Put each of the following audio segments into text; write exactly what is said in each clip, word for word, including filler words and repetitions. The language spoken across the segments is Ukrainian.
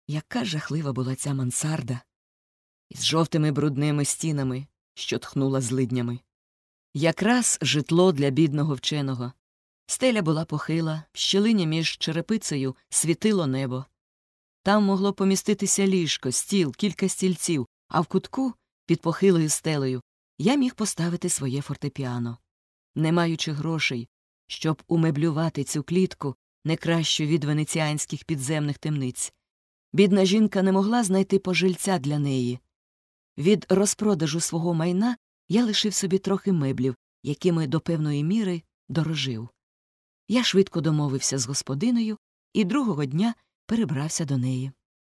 Яка жахлива була ця мансарда із жовтими брудними стінами, що тхнула злиднями. Якраз житло для бідного вченого. Стеля була похила, в щілині між черепицею світило небо. Там могло поміститися ліжко, стіл, кілька стільців, а в кутку, під похилою стелею, я міг поставити своє фортепіано. Не маючи грошей, щоб умеблювати цю клітку, не кращу від венеціанських підземних темниць, бідна жінка не могла знайти пожильця для неї. Від розпродажу свого майна я лишив собі трохи меблів, якими до певної міри дорожив. Я швидко домовився з господинею і другого дня перебрався до неї.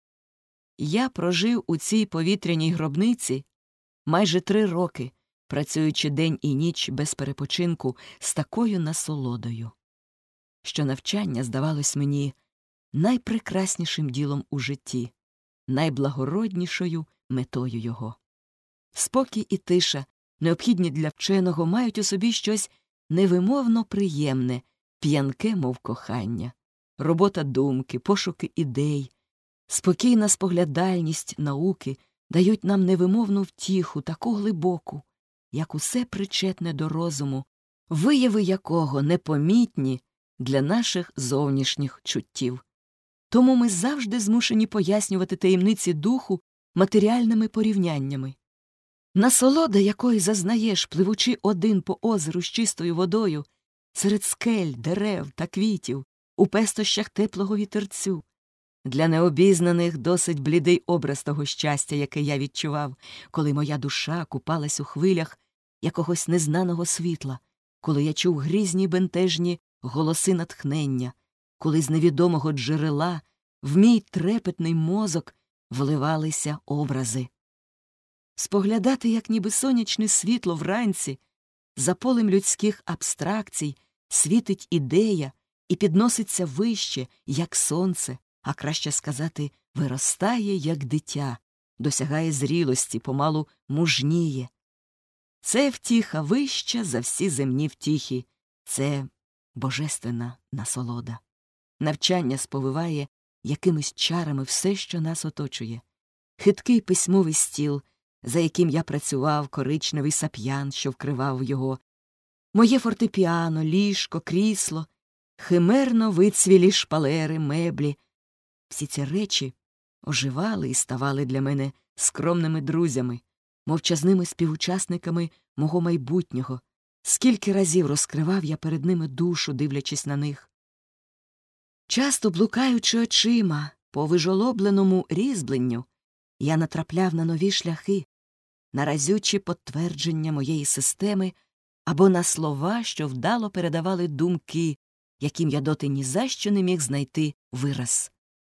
Я прожив у цій повітряній гробниці майже три роки, працюючи день і ніч без перепочинку з такою насолодою, що навчання здавалось мені найпрекраснішим ділом у житті, найблагороднішою метою його. Спокій і тиша, необхідні для вченого, мають у собі щось невимовно приємне, п'янке, мов кохання, робота думки, пошуки ідей, спокійна споглядальність науки дають нам невимовну втіху, таку глибоку, як усе причетне до розуму, вияви якого непомітні для наших зовнішніх чуттів. Тому ми завжди змушені пояснювати таємниці духу матеріальними порівняннями. Насолода, якої зазнаєш, пливучи один по озеру з чистою водою, серед скель, дерев та квітів, у пестощах теплого вітерцю. Для необізнаних досить блідий образ того щастя, яке я відчував, коли моя душа купалась у хвилях якогось незнаного світла, коли я чув грізні бентежні голоси натхнення, коли з невідомого джерела в мій трепетний мозок вливалися образи. Споглядати, як ніби сонячне світло вранці, за полем людських абстракцій світить ідея і підноситься вище, як сонце, а краще сказати, виростає, як дитя, досягає зрілості, помалу мужніє. Це втіха вища за всі земні втіхи, це божественна насолода. Навчання сповиває якимись чарами все, що нас оточує. Хиткий письмовий стіл, за яким я працював, коричневий сап'ян, що вкривав його, моє фортепіано, ліжко, крісло, химерно вицвілі шпалери, меблі. Всі ці речі оживали і ставали для мене скромними друзями, мовчазними співучасниками мого майбутнього. Скільки разів розкривав я перед ними душу, дивлячись на них. Часто, блукаючи очима по вижолобленому різьбленню, я натрапляв на нові шляхи, на разючі підтвердження моєї системи або на слова, що вдало передавали думки, яким я доти ні за що не міг знайти вираз.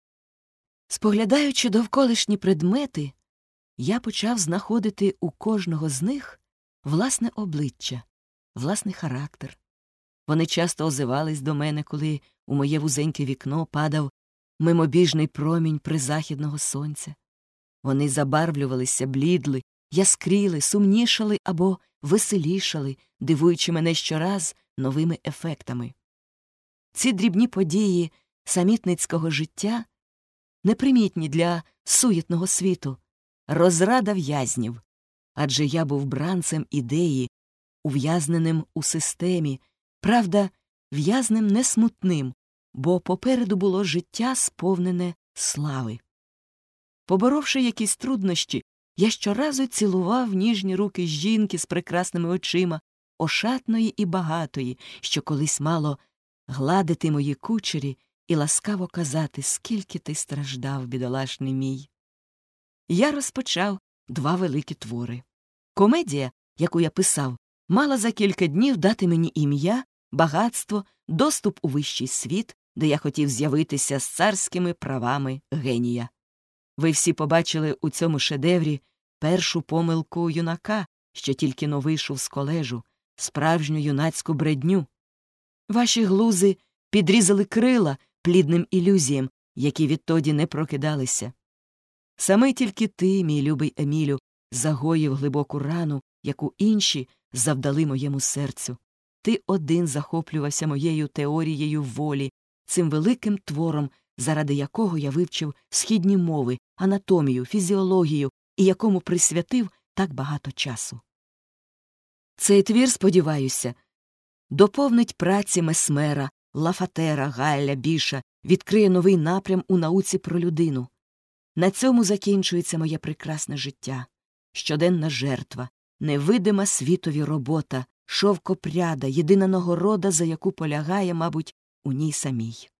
Споглядаючи довколишні предмети, я почав знаходити у кожного з них власне обличчя, власний характер. Вони часто озивались до мене, коли у моє вузеньке вікно падав мимобіжний промінь призахідного сонця. Вони забарвлювалися, блідли, яскріли, сумнішали або веселішали, дивуючи мене щораз новими ефектами. Ці дрібні події самітницького життя, непримітні для суєтного світу, розрада в'язнів, адже я був бранцем ідеї, ув'язненим у системі, правда, в'язнем не смутним, бо попереду було життя, сповнене слави. Поборовши якісь труднощі, я щоразу цілував ніжні руки жінки з прекрасними очима, ошатної і багатої, що колись мало гладити мої кучері і ласкаво казати, скільки ти страждав, бідолашний мій. Я розпочав два великі твори. Комедія, яку я писав, мала за кілька днів дати мені ім'я, багатство, доступ у вищий світ, де я хотів з'явитися з царськими правами генія. Ви всі побачили у цьому шедеврі першу помилку юнака, що тільки но вийшов з колежу, справжню юнацьку бредню. Ваші глузи підрізали крила плідним ілюзіям, які відтоді не прокидалися. Саме тільки ти, мій любий Емілю, загоїв глибоку рану, яку інші завдали моєму серцю. Ти один захоплювався моєю теорією волі, цим великим твором заради якого я вивчив східні мови, анатомію, фізіологію і якому присвятив так багато часу. Цей твір, сподіваюся, доповнить праці Месмера, Лафатера, Галля, Біша, відкриє новий напрям у науці про людину. На цьому закінчується моє прекрасне життя. Щоденна жертва, невидима світові робота, шовкопряда, єдина нагорода, за яку полягає, мабуть, у ній самій.